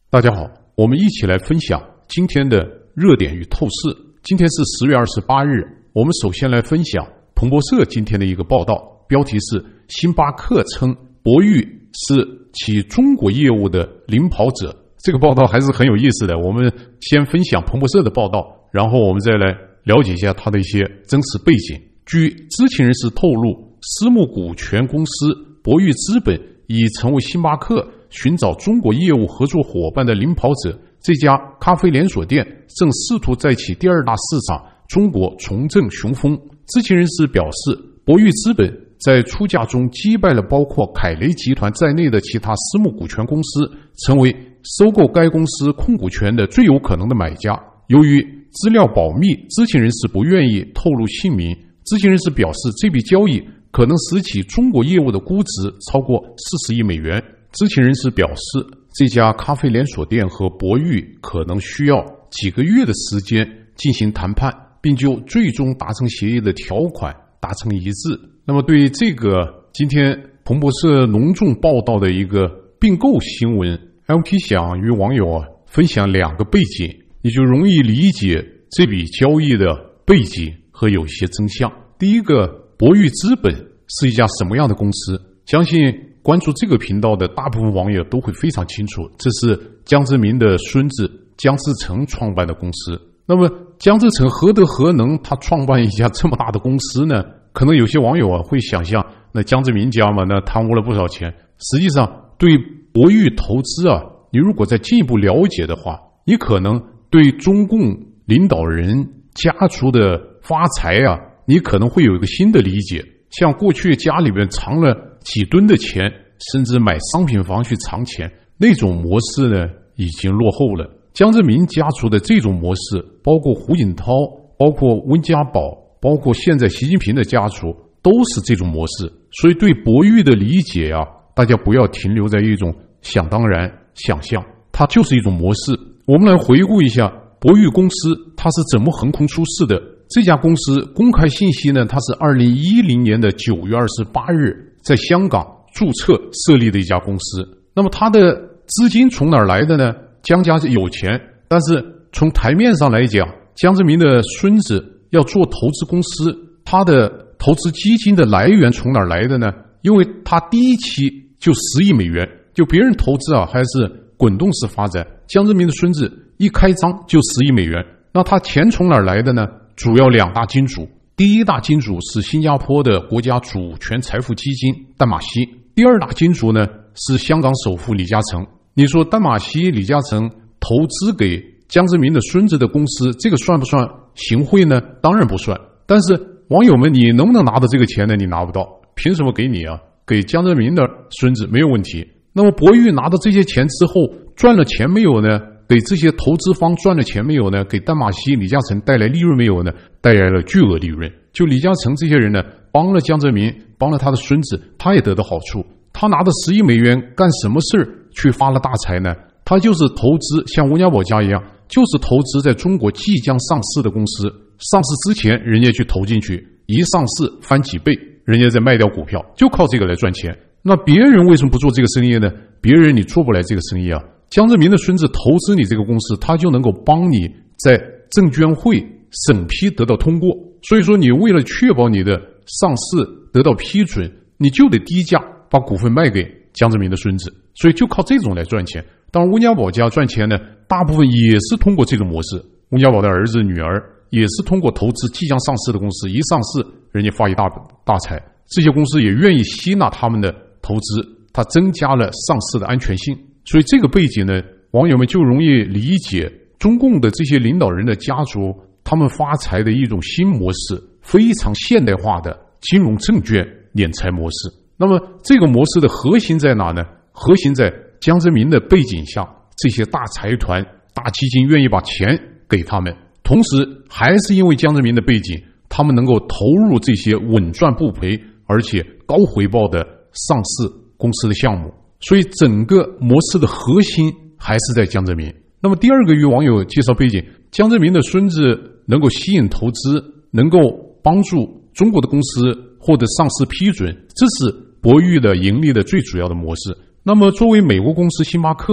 大家好，我们一起来分享今天的热点与透视。今天是10月28日，我们首先来分享彭博社今天的一个报道，标题是星巴克称博裕是其中国业务的领跑者。这个报道还是很有意思的，我们先分享彭博社的报道，然后我们再来了解一下它的一些真实背景。据知情人士透露，私募股权公司博裕资本已成为星巴克寻找中国业务合作伙伴的领跑者。这家咖啡连锁店正试图在其第二大市场中国重振雄风。知情人士表示，博裕资本在出价中击败了包括凯雷集团在内的其他私募股权公司，成为收购该公司控股权的最有可能的买家。由于资料保密，知情人士不愿意透露姓名。知情人士表示，这笔交易可能使其中国业务的估值超过40亿美元。知情人士表示，这家咖啡连锁店和博裕可能需要几个月的时间进行谈判，并就最终达成协议的条款达成一致。那么对这个今天彭博社隆重报道的一个并购新闻， LP 想与网友分享两个背景，你就容易理解这笔交易的背景和有一些真相。第一个，博裕资本是一家什么样的公司？相信关注这个频道的大部分网友都会非常清楚，这是江泽民的孙子江志成创办的公司。那么江志成何德何能他创办一家这么大的公司呢？可能有些网友会想象，那江泽民家嘛，那贪污了不少钱。实际上对博裕投资你如果再进一步了解的话，你可能对中共领导人家族的发财你可能会有一个新的理解。像过去家里边藏了几吨的钱，甚至买商品房去藏钱，那种模式呢已经落后了。江泽民家族的这种模式，包括胡锦涛，包括温家宝，包括现在习近平的家族，都是这种模式。所以对博裕的理解大家不要停留在一种想当然想象，它就是一种模式。我们来回顾一下博裕公司它是怎么横空出世的。这家公司公开信息呢，它是2010年的9月28日在香港注册设立的一家公司。那么它的资金从哪儿来的呢？江家有钱，但是从台面上来讲，江泽民的孙子要做投资公司，他的投资基金的来源从哪儿来的呢？因为他第一期就10亿美元，就别人投资还是滚动式发展，江泽民的孙子一开张就10亿美元。那他钱从哪儿来的呢？主要两大金主，第一大金主是新加坡的国家主权财富基金淡马锡，第二大金主呢是香港首富李嘉诚。你说淡马锡、李嘉诚投资给江泽民的孙子的公司，这个算不算行贿呢？当然不算。但是网友们，你能不能拿到这个钱呢？你拿不到，凭什么给你给江泽民的孙子没有问题。那么博裕拿到这些钱之后赚了钱没有呢？给这些投资方赚了钱没有呢？给淡马锡、李嘉诚带来利润没有呢？带来了巨额利润。就李嘉诚这些人呢，帮了江泽民，帮了他的孙子，他也得到好处。他拿的10亿美元干什么事去发了大财呢？他就是投资，像温家宝家一样，就是投资在中国即将上市的公司。上市之前人家去投进去，一上市翻几倍，人家再卖掉股票，就靠这个来赚钱。那别人为什么不做这个生意呢？别人你做不来这个生意江泽民的孙子投资你这个公司，他就能够帮你在证监会审批得到通过。所以说你为了确保你的上市得到批准，你就得低价把股份卖给江泽民的孙子，所以就靠这种来赚钱。当然温家宝家赚钱呢，大部分也是通过这种模式。温家宝的儿子女儿也是通过投资即将上市的公司，一上市人家发一大财，这些公司也愿意吸纳他们的投资，它增加了上市的安全性。所以这个背景呢，网友们就容易理解中共的这些领导人的家族他们发财的一种新模式，非常现代化的金融证券敛财模式。那么这个模式的核心在哪呢？核心在江泽民的背景下，这些大财团大基金愿意把钱给他们，同时还是因为江泽民的背景，他们能够投入这些稳赚不赔而且高回报的上市公司的项目。所以整个模式的核心还是在江泽民。那么第二个与网友介绍背景，江泽民的孙子能够吸引投资，能够帮助中国的公司获得上市批准，这是博裕的盈利的最主要的模式。那么作为美国公司星巴克，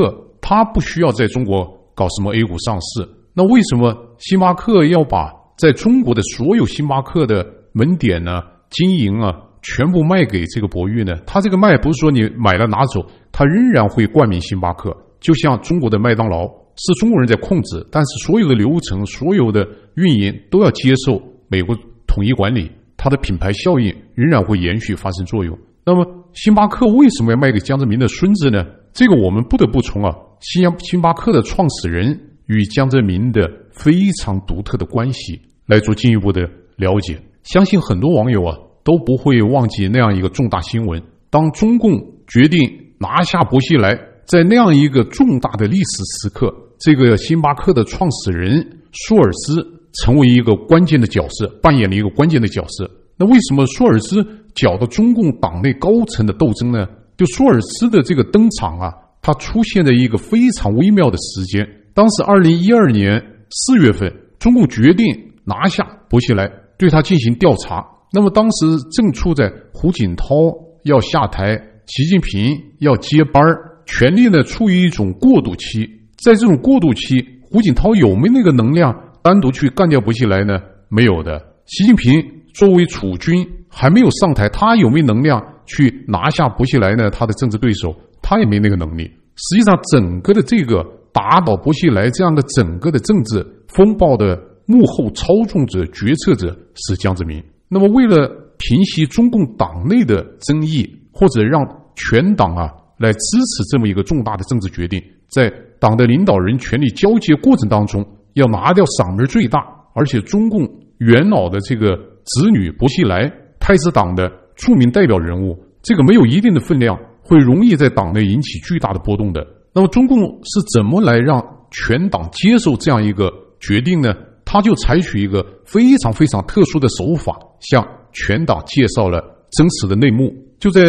他不需要在中国搞什么 A 股上市。那为什么星巴克要把在中国的所有星巴克的门店呢、经营啊，全部卖给这个博裕呢？他这个卖不是说你买了拿走，他仍然会冠名星巴克，就像中国的麦当劳是中国人在控制，但是所有的流程、所有的运营都要接受美国统一管理，它的品牌效应仍然会延续发生作用。那么星巴克为什么要卖给江泽民的孙子呢？这个我们不得不从星巴克的创始人与江泽民的非常独特的关系来做进一步的了解。相信很多网友都不会忘记那样一个重大新闻，当中共决定拿下薄熙来，在那样一个重大的历史时刻，这个星巴克的创始人舒尔兹成为一个关键的角色，扮演了一个关键的角色。那为什么舒尔兹搅得中共党内高层的斗争呢？就舒尔兹的这个登场它出现在一个非常微妙的时间。当时2012年4月份，中共决定拿下薄熙来，对他进行调查。那么当时正处在胡锦涛要下台，习近平要接班，权力呢处于一种过渡期。在这种过渡期，胡锦涛有没有那个能量单独去干掉薄熙来呢？没有的。习近平作为储君还没有上台，他有没有能量去拿下薄熙来呢？他的政治对手他也没那个能力。实际上整个的这个打倒薄熙来这样的整个的政治风暴的幕后操纵者、决策者是江泽民。那么为了平息中共党内的争议，或者让全党来支持这么一个重大的政治决定，在党的领导人权力交接过程当中，要拿掉嗓门最大，而且中共元老的这个子女薄熙来，太子党的著名代表人物，这个没有一定的分量，会容易在党内引起巨大的波动的。那么中共是怎么来让全党接受这样一个决定呢？他就采取一个非常非常特殊的手法，向全党介绍了真实的内幕。就在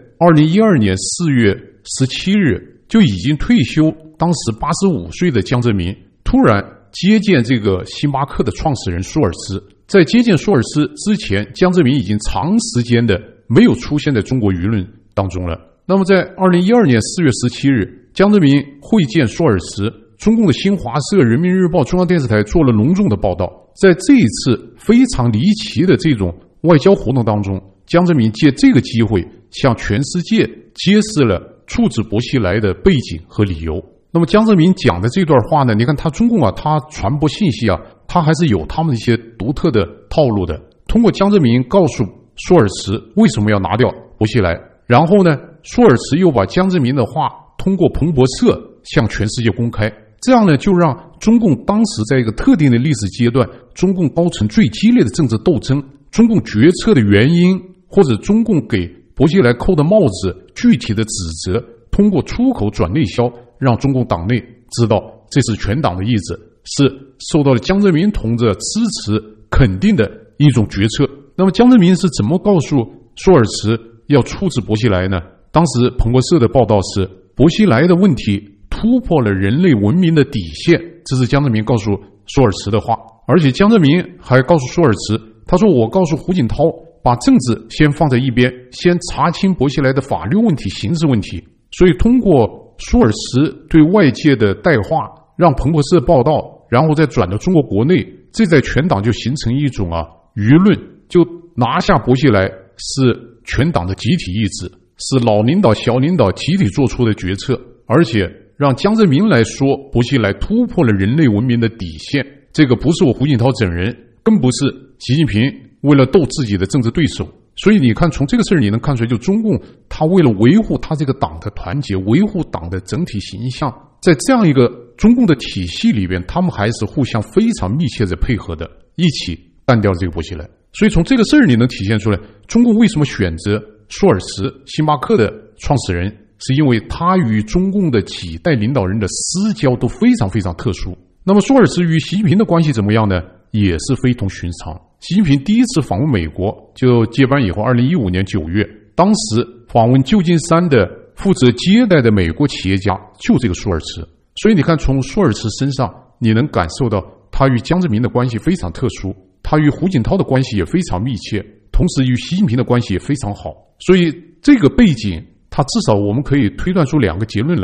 2012年4月17日，就已经退休，当时85岁的江泽民突然接见这个星巴克的创始人舒尔兹。在接见舒尔兹之前，江泽民已经长时间的没有出现在中国舆论当中了。那么在2012年4月17日，江泽民会见舒尔兹，中共的新华社、人民日报、中央电视台做了隆重的报道。在这一次非常离奇的这种外交活动当中，江泽民借这个机会向全世界揭示了处置薄熙来的背景和理由。那么江泽民讲的这段话呢，你看他中共他传播信息他还是有他们一些独特的套路的。通过江泽民告诉舒尔茨为什么要拿掉薄熙来，然后呢，舒尔茨又把江泽民的话通过彭博社向全世界公开，这样呢，就让中共当时在一个特定的历史阶段，中共高层最激烈的政治斗争，中共决策的原因，或者中共给薄熙来扣的帽子具体的指责，通过出口转内销，让中共党内知道这是全党的意志，是受到了江泽民同志支持肯定的一种决策。那么江泽民是怎么告诉舒尔茨要处置薄熙来呢？当时彭博社的报道是，薄熙来的问题突破了人类文明的底线，这是江泽民告诉舒尔茨的话。而且江泽民还告诉舒尔茨，他说，我告诉胡锦涛，把政治先放在一边，先查清薄熙来的法律问题、刑事问题。所以通过舒尔茨对外界的带话，让彭博社报道，然后再转到中国国内，这在全党就形成一种舆论，就拿下薄熙来是全党的集体意志，是老领导小领导集体做出的决策。而且让江泽民来说薄熙来突破了人类文明的底线，这个不是我胡锦涛整人，更不是习近平为了斗自己的政治对手。所以你看，从这个事儿你能看出来，就中共他为了维护他这个党的团结，维护党的整体形象，在这样一个中共的体系里边，他们还是互相非常密切的配合的，一起干掉了这个薄熙来。所以从这个事儿你能体现出来，中共为什么选择舒尔茨，星巴克的创始人，是因为他与中共的几代领导人的私交都非常非常特殊。那么舒尔茨与习近平的关系怎么样呢？也是非同寻常。习近平第一次访问美国，就接班以后2015年9月，当时访问旧金山的负责接待的美国企业家就这个舒尔茨。所以你看，从舒尔茨身上你能感受到他与江泽民的关系非常特殊，他与胡锦涛的关系也非常密切，同时与习近平的关系也非常好。所以这个背景，他至少我们可以推断出两个结论来。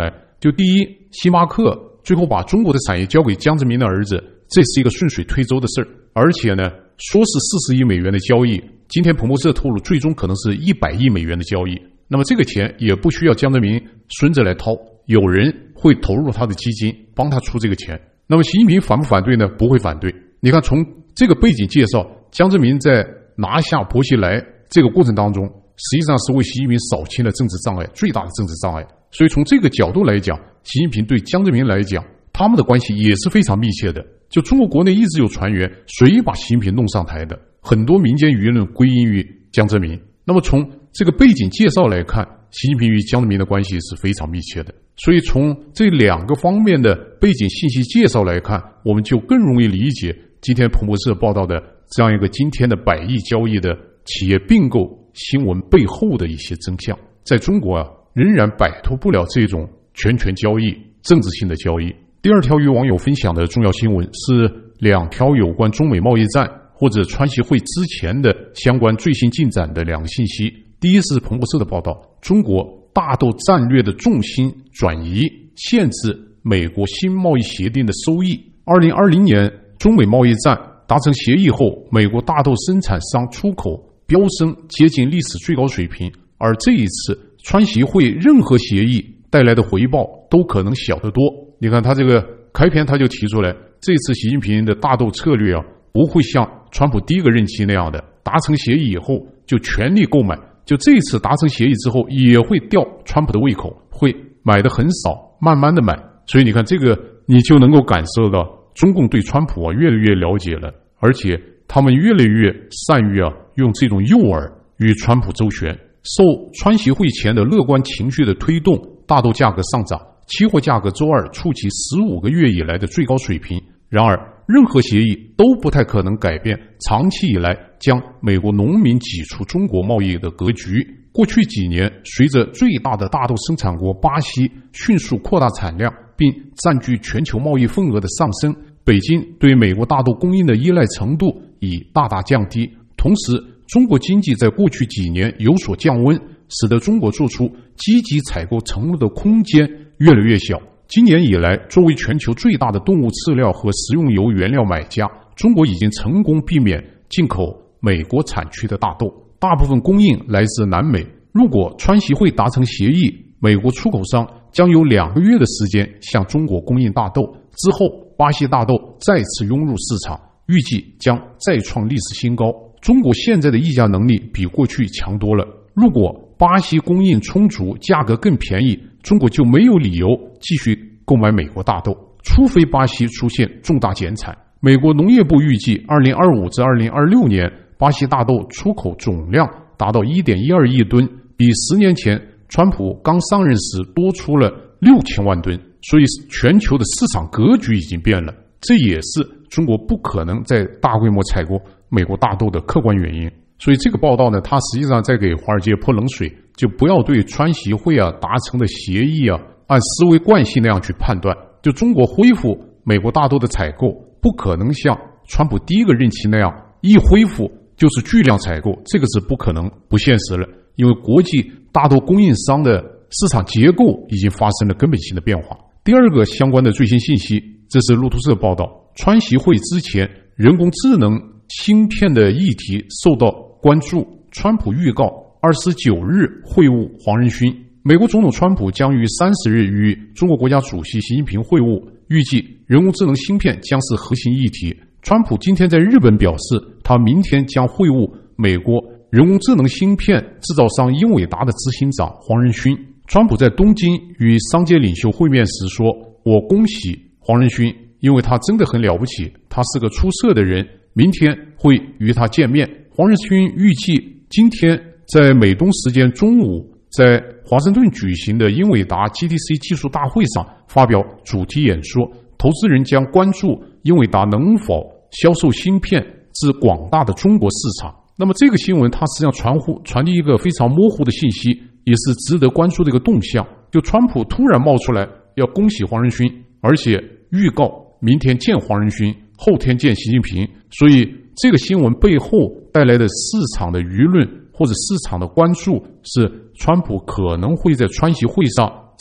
就第一，星巴克最后把中国的产业交给江泽民的儿子，这是一个顺水推舟的事儿。而且呢，说是40亿美元的交易，今天彭博社透露，最终可能是100亿美元的交易。那么这个钱也不需要江泽民孙子来掏，有人会投入他的基金，帮他出这个钱。那么习近平反不反对呢？不会反对。你看，从这个背景介绍，江泽民在拿下薄熙来这个过程当中，实际上是为习近平扫清了政治障碍，最大的政治障碍。所以从这个角度来讲，习近平对江泽民来讲，他们的关系也是非常密切的。就中国国内一直有传言，谁把习近平弄上台的？很多民间舆论归因于江泽民。那么从这个背景介绍来看，习近平与江泽民的关系是非常密切的。所以从这2个方面的背景信息介绍来看，我们就更容易理解今天彭博社报道的这样一个今天的100亿交易的企业并购新闻背后的一些真相。在中国仍然摆脱不了这种权交易、政治性的交易。第2条与网友分享的重要新闻是2条有关中美贸易战或者川习会之前的相关最新进展的2个信息。第一是彭博社的报道，中国大豆战略的重心转移，限制美国新贸易协定的收益。2020年中美贸易战达成协议后，美国大豆生产商出口飙升，接近历史最高水平。而这一次川习会任何协议带来的回报都可能小得多。你看他这个开篇他就提出来，这次习近平的大豆策略不会像川普第1个任期那样的达成协议以后就全力购买，就这一次达成协议之后也会吊川普的胃口，会买的很少，慢慢的买。所以你看这个你就能够感受到中共对川普越来越了解了，而且他们越来越善于用这种诱饵与川普周旋。受川习会前的乐观情绪的推动，大豆价格上涨，期货价格周2触及15个月以来的最高水平。然而任何协议都不太可能改变长期以来将美国农民挤出中国贸易的格局。过去几年，随着最大的大豆生产国巴西迅速扩大产量并占据全球贸易份额的上升，北京对美国大豆供应的依赖程度已大大降低。同时，中国经济在过去几年有所降温，使得中国做出积极采购承诺的空间越来越小。今年以来，作为全球最大的动物饲料和食用油原料买家，中国已经成功避免进口美国产区的大豆，大部分供应来自南美。如果川习会达成协议，美国出口商将有2个月的时间向中国供应大豆，之后巴西大豆再次涌入市场，预计将再创历史新高。中国现在的议价能力比过去强多了。如果巴西供应充足，价格更便宜，中国就没有理由继续购买美国大豆，除非巴西出现重大减产。美国农业部预计2025至2026年巴西大豆出口总量达到 1.12 亿吨，比10年前川普刚上任时多出了6000万吨。所以全球的市场格局已经变了，这也是中国不可能在大规模采购美国大豆的客观原因。所以这个报道呢，它实际上在给华尔街泼冷水，就不要对川习会达成的协议按思维惯性那样去判断。就中国恢复美国大豆的采购，不可能像川普第1个任期那样一恢复就是巨量采购，这个是不可能、不现实了。因为国际大豆供应商的市场结构已经发生了根本性的变化。第2个相关的最新信息，这是路透社报道，川习会之前人工智能芯片的议题受到关注，川普预告29日会晤黄仁勋。美国总统川普将于30日与中国国家主席习近平会晤，预计人工智能芯片将是核心议题。川普今天在日本表示，他明天将会晤美国人工智能芯片制造商英伟达的执行长黄仁勋。川普在东京与商界领袖会面时说，我恭喜黄仁勋，因为他真的很了不起，他是个出色的人，明天会与他见面。黄仁勋预计今天在美东时间中午在华盛顿举行的英伟达 GTC 技术大会上发表主题演说，投资人将关注英伟达能否销售芯片至广大的中国市场。那么这个新闻它实际上传递一个非常模糊的信息，也是值得关注的一个动向。就川普突然冒出来要恭喜黄仁勋，而且预告明天见黄仁勋，后天见习近平。所以这个新闻背后带来的市场的舆论或者市场的关注是川普可能会在川习会上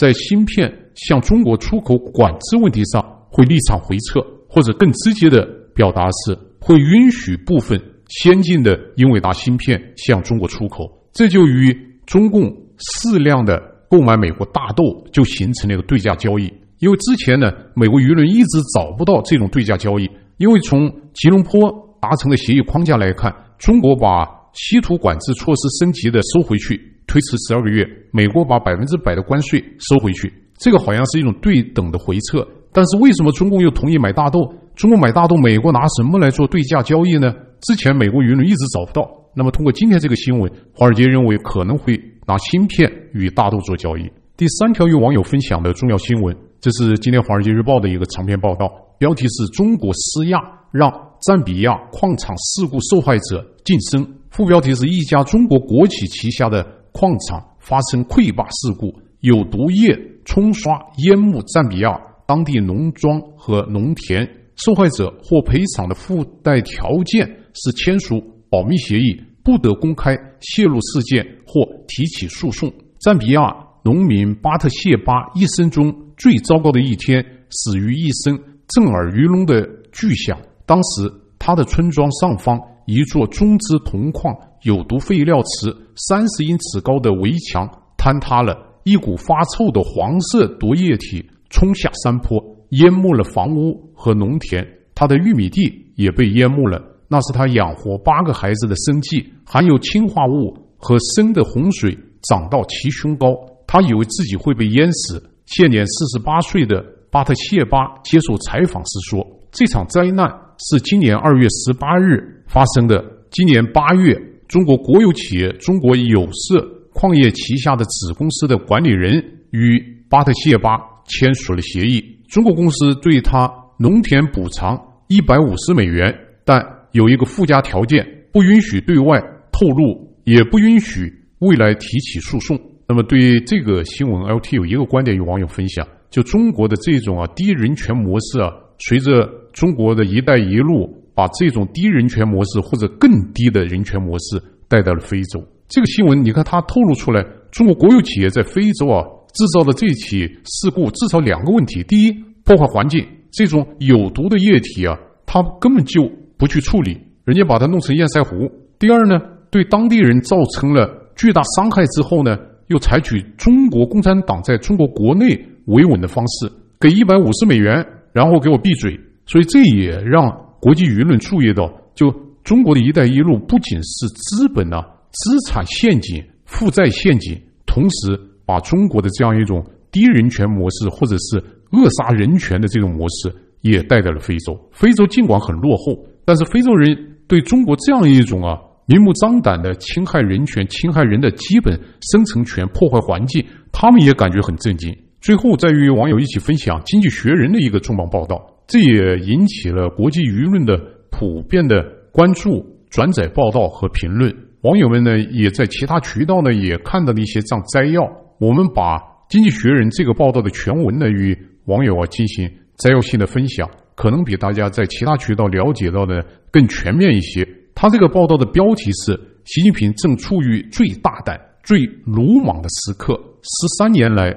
在芯片向中国出口管制问题上会立场回撤，或者更直接的表达是会允许部分先进的英伟达芯片向中国出口。这就与中共适量的购买美国大豆就形成了一个对价交易。因为之前呢，美国舆论一直找不到这种对价交易，因为从吉隆坡达成的协议框架来看，中国把稀土管制措施升级的收回去，推迟12个月，美国把100%的关税收回去，这个好像是一种对等的回撤。但是为什么中共又同意买大豆？中国买大豆，美国拿什么来做对价交易呢？之前美国舆论一直找不到。那么通过今天这个新闻，华尔街认为可能会拿芯片与大豆做交易。第3条与网友分享的重要新闻，这是今天华尔街日报的一个长篇报道，标题是中国施压让赞比亚矿场事故受害者晋升，副标题是一家中国国企旗下的矿场发生溃坝事故，有毒液冲刷淹没赞比亚当地农庄和农田，受害者或赔偿的附带条件是签署保密协议，不得公开泄露事件或提起诉讼。赞比亚农民巴特谢巴一生中最糟糕的一天，死于一声震耳欲聋的巨响。当时他的村庄上方一座中资铜矿有毒废料池30英尺高的围墙坍塌了，一股发臭的黄色毒液体冲下山坡，淹没了房屋和农田，他的玉米地也被淹没了，那是他养活8个孩子的生计，含有氰化物和生的洪水涨到其胸高，他以为自己会被淹死。现年48岁的巴特谢巴接受采访时说，这场灾难是今年2月18日发生的。今年8月，中国国有企业中国有色矿业旗下的子公司的管理人与巴特谢巴签署了协议，中国公司对他农田补偿150美元，但有一个附加条件，不允许对外透露，也不允许未来提起诉讼。那么对于这个新闻 LT 有一个观点与网友分享，就中国的这种低人权模式随着中国的一带一路把这种低人权模式或者更低的人权模式带到了非洲。这个新闻你看它透露出来，中国国有企业在非洲制造的这起事故至少2个问题。第一，破坏环境，这种有毒的液体它根本就不去处理，人家把它弄成堰塞湖。第二呢，对当地人造成了巨大伤害之后呢，又采取中国共产党在中国国内维稳的方式，给150美元，然后给我闭嘴。所以这也让国际舆论注意到，就中国的一带一路不仅是资本资产陷阱、负债陷阱，同时把中国的这样一种低人权模式或者是扼杀人权的这种模式也带到了非洲。非洲尽管很落后，但是非洲人对中国这样一种明目张胆的侵害人权、侵害人的基本生存权、破坏环境，他们也感觉很震惊。最后再与网友一起分享《经济学人》的一个重磅报道，这也引起了国际舆论的普遍的关注、转载报道和评论。网友们呢也在其他渠道呢也看到了一些这样摘要。我们把《经济学人》这个报道的全文呢与网友进行摘要性的分享，可能比大家在其他渠道了解到的更全面一些。他这个报道的标题是习近平正处于最大胆、最鲁莽的时刻，13年来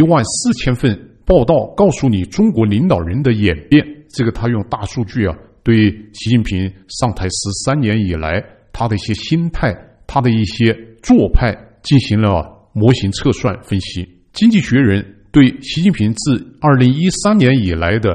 14000份报道告诉你中国领导人的演变。这个他用大数据对习近平上台13年以来他的一些心态、他的一些做派进行了模型测算分析。经济学人对习近平自2013年以来的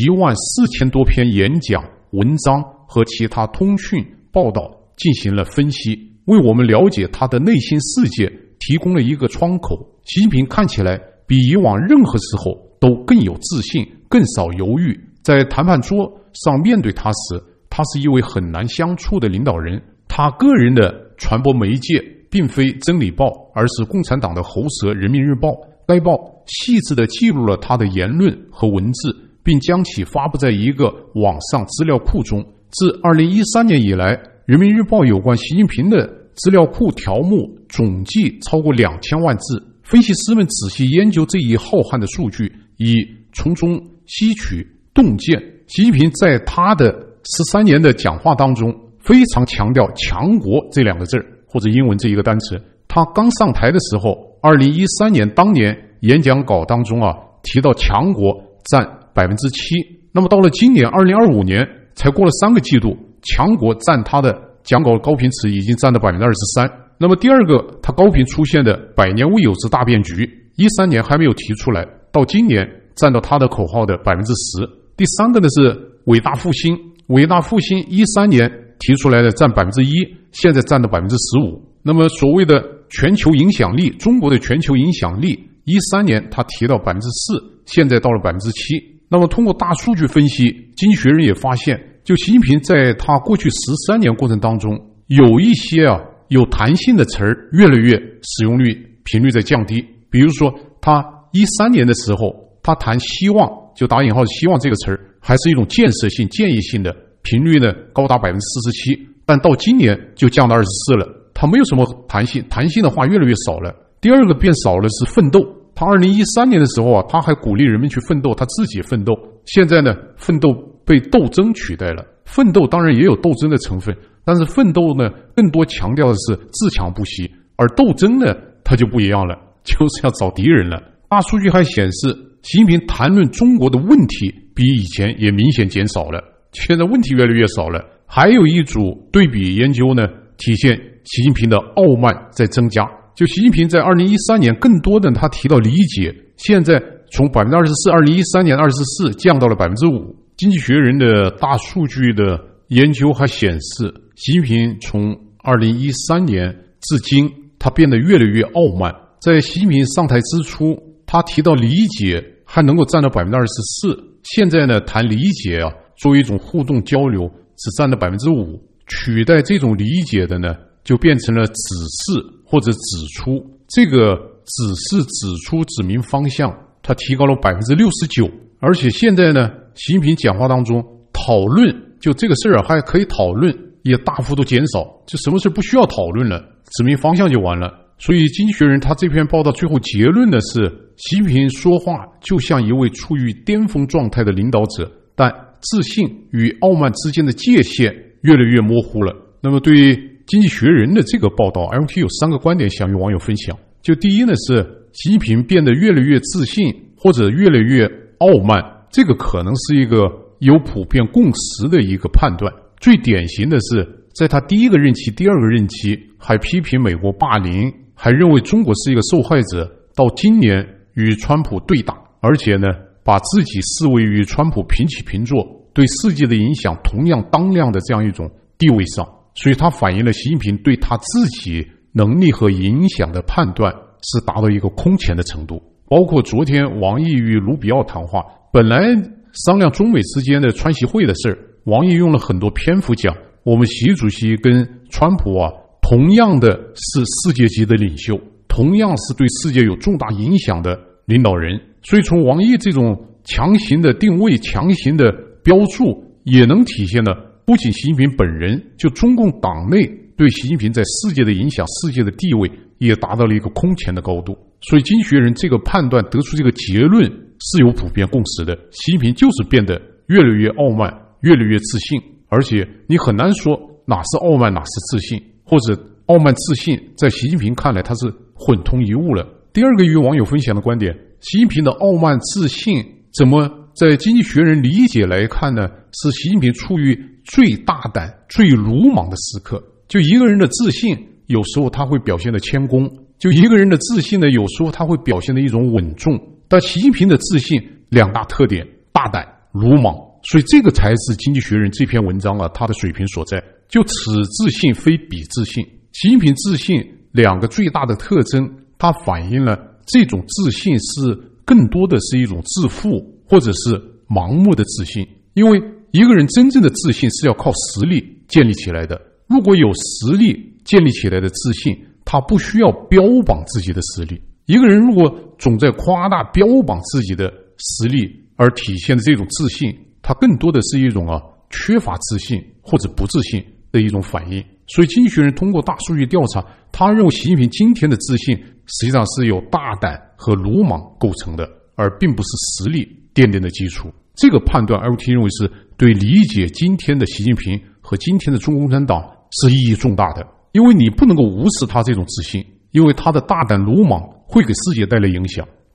14000多篇演讲、文章和其他通讯报道进行了分析，为我们了解他的内心世界提供了一个窗口。习近平看起来比以往任何时候都更有自信，更少犹豫。在谈判桌上面对他时，他是一位很难相处的领导人。他个人的传播媒介并非真理报，而是共产党的喉舌人民日报。该报细致地记录了他的言论和文字，并将其发布在一个网上资料库中。自2013年以来，人民日报有关习近平的资料库条目总计超过2000万字。分析师们仔细研究这一浩瀚的数据，以从中吸取洞见。习近平在他的13年的讲话当中非常强调强国这2个字，或者英文这一个单词。他刚上台的时候，2013年当年演讲稿当中提到强国占7%，那么到了今年2025年才过了3个季度，强国占他的讲稿高频词已经占到23%。那么第二个他高频出现的百年未有之大变局，13年还没有提出来，到今年占到他的口号的10%。第三个呢是伟大复兴，伟大复兴13年提出来的占1%，现在占到15%。那么所谓的全球影响力，中国的全球影响力13年他提到4%，现在到了7%。那么通过大数据分析，经济学人也发现，就习近平在他过去13年过程当中，有一些有弹性的词儿越来越使用率频率在降低。比如说他13年的时候，他谈希望，就打引号的希望这个词儿，还是一种建设性建议性的，频率呢高达47%，但到今年就降到24%了，他没有什么弹性，弹性的话越来越少了。第二个变少了是奋斗，他2013年的时候他还鼓励人们去奋斗，他自己奋斗。现在呢，奋斗被斗争取代了。奋斗当然也有斗争的成分，但是奋斗呢更多强调的是自强不息，而斗争呢它就不一样了，就是要找敌人了。大数据还显示，习近平谈论中国的问题比以前也明显减少了，现在问题越来越少了。还有一组对比研究呢，体现习近平的傲慢在增加。就习近平在2013年更多的他提到理解，现在从24%，2013年24%降到了5%。经济学人的大数据的研究还显示，习近平从2013年至今，他变得越来越傲慢。在习近平上台之初，他提到理解还能够占到24%，现在呢谈理解作为一种互动交流只占到5%，取代这种理解的呢就变成了指示或者指出。这个指示指出指明方向，它提高了69%。而且现在呢，习近平讲话当中讨论，就这个事儿还可以讨论，也大幅度减少，就什么事不需要讨论了，指明方向就完了。所以经济学人他这篇报道最后结论的是，习近平说话就像一位处于巅峰状态的领导者，但自信与傲慢之间的界限越来越模糊了。那么对于经济学人的这个报道， LT 有3个观点想与网友分享。就第一呢是习近平变得越来越自信或者越来越傲慢，这个可能是一个有普遍共识的一个判断。最典型的是在他第1个任期、第2个任期还批评美国霸凌，还认为中国是一个受害者，到今年与川普对打，而且呢把自己视为与川普平起平坐，对世界的影响同样当量的这样一种地位上。所以它反映了习近平对他自己能力和影响的判断是达到一个空前的程度。包括昨天王毅与卢比奥谈话，本来商量中美之间的川习会的事儿，王毅用了很多篇幅讲，我们习主席跟川普同样的是世界级的领袖，同样是对世界有重大影响的领导人。所以从王毅这种强行的定位、强行的标注，也能体现了不仅习近平本人，就中共党内对习近平在世界的影响、世界的地位也达到了一个空前的高度。所以经济学人这个判断得出这个结论是有普遍共识的，习近平就是变得越来越傲慢，越来越自信，而且你很难说哪是傲慢哪是自信，或者傲慢自信在习近平看来它是混同一物了。第2个与网友分享的观点，习近平的傲慢自信怎么在经济学人理解来看呢？是习近平处于最大胆、最鲁莽的时刻。就一个人的自信，有时候他会表现的谦恭；就一个人的自信呢，有时候他会表现的一种稳重。但习近平的自信2大特点：大胆、鲁莽。所以这个才是经济学人这篇文章他的水平所在。就此自信非彼自信，习近平自信2个最大的特征，它反映了这种自信是更多的是一种自负或者是盲目的自信。因为一个人真正的自信是要靠实力建立起来的，如果有实力建立起来的自信，他不需要标榜自己的实力。一个人如果总在夸大标榜自己的实力而体现的这种自信，他更多的是一种缺乏自信或者不自信的一种反应。所以经济学人通过大数据调查，他认为习近平今天的自信实际上是由大胆和鲁莽构成的，而并不是实力奠定的基础。这个判断 LT 认为是对理解今天的习近平和今天的中国共产党是意义重大的。因为你不能够无视他这种自信，因为他的大胆鲁莽会给世界带来影响。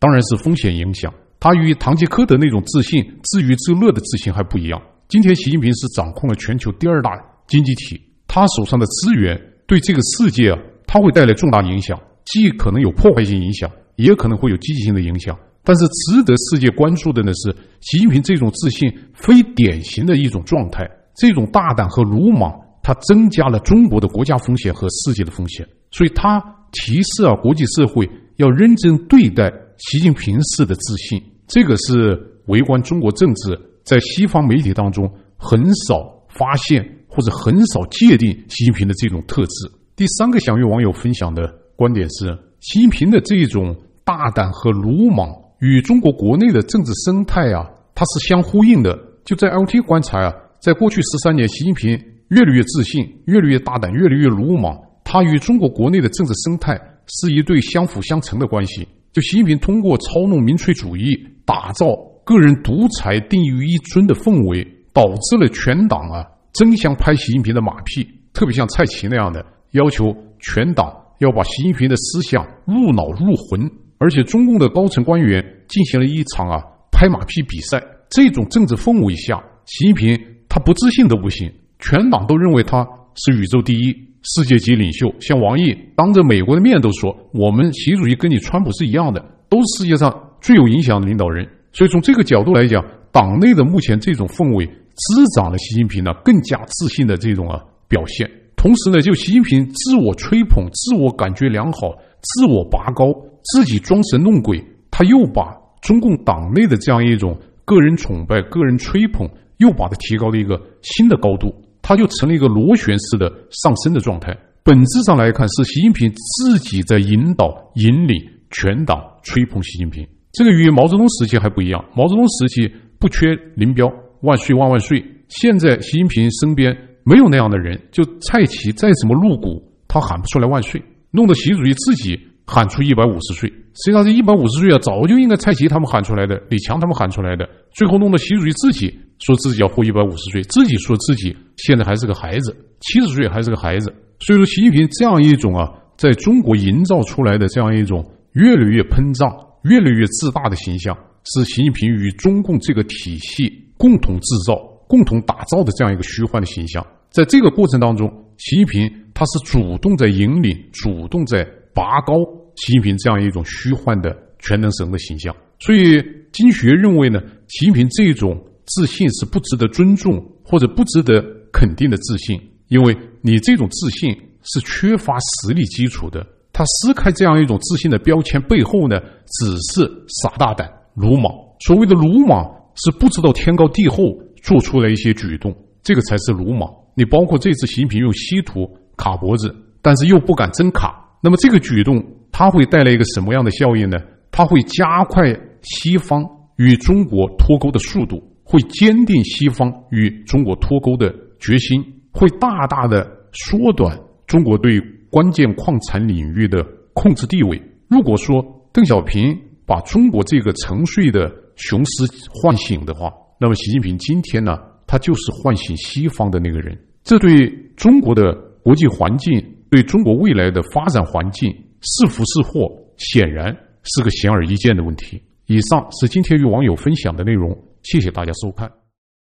当然是风险影响。他与堂吉诃德那种自信、自娱自乐的自信还不一样。今天习近平是掌控了全球第2大经济体，他手上的资源对这个世界他会带来重大影响，既可能有破坏性影响，也可能会有积极性的影响。但是值得世界关注的呢是，习近平这种自信非典型的一种状态，这种大胆和鲁莽，它增加了中国的国家风险和世界的风险。所以他提示国际社会要认真对待习近平式的自信，这个是围观中国政治在西方媒体当中很少发现或者很少界定习近平的这种特质。第3个想与网友分享的观点是，习近平的这种大胆和鲁莽与中国国内的政治生态它是相呼应的。就在 LT 观察在过去13年，习近平越来越自信，越来越大胆，越来越鲁莽，他与中国国内的政治生态是一对相辅相成的关系。就习近平通过操弄民粹主义，打造个人独裁定于一尊的氛围，导致了全党争相拍习近平的马屁，特别像蔡奇那样的要求全党要把习近平的思想入脑入魂，而且中共的高层官员进行了一场拍马屁比赛。这种政治氛围下，习近平他不自信都不行，全党都认为他是宇宙第一、世界级领袖。像王毅当着美国的面都说，我们习主席跟你川普是一样的，都是世界上最有影响的领导人。所以从这个角度来讲，党内的目前这种氛围滋长了习近平更加自信的这种表现。同时呢，就习近平自我吹捧、自我感觉良好、自我拔高，自己装神弄鬼，他又把中共党内的这样一种个人崇拜、个人吹捧，又把它提高了一个新的高度，它就成了一个螺旋式的上升的状态。本质上来看，是习近平自己在引导、引领全党吹捧习近平。这个与毛泽东时期还不一样，毛泽东时期不缺林彪，万岁万万岁。现在习近平身边没有那样的人，就蔡奇再怎么露骨，他喊不出来万岁，弄得习主席自己喊出150岁。实际上这150岁早就应该蔡奇他们喊出来的，李强他们喊出来的，最后弄得习主席自己说自己要活150岁，自己说自己现在还是个孩子，70岁还是个孩子。所以说习近平这样一种在中国营造出来的这样一种越来越膨胀、越来越自大的形象，是习近平与中共这个体系共同制造、共同打造的这样一个虚幻的形象。在这个过程当中，习近平他是主动在引领、主动在拔高习近平这样一种虚幻的全能神的形象。所以经济学认为呢，习近平这种自信是不值得尊重或者不值得肯定的自信，因为你这种自信是缺乏实力基础的。他撕开这样一种自信的标签背后呢，只是傻大胆、鲁莽。所谓的鲁莽是不知道天高地厚，做出来一些举动，这个才是鲁莽。你包括这次习近平用稀土卡脖子，但是又不敢真卡，那么这个举动它会带来一个什么样的效应呢？它会加快西方与中国脱钩的速度，会坚定西方与中国脱钩的决心，会大大的缩短中国对关键矿产领域的控制地位。如果说邓小平把中国这个沉睡的雄狮唤醒的话，那么习近平今天呢，他就是唤醒西方的那个人。这对中国的国际环境，对中国未来的发展环境是福是祸，显然是个显而易见的问题。以上是今天与网友分享的内容，谢谢大家收看。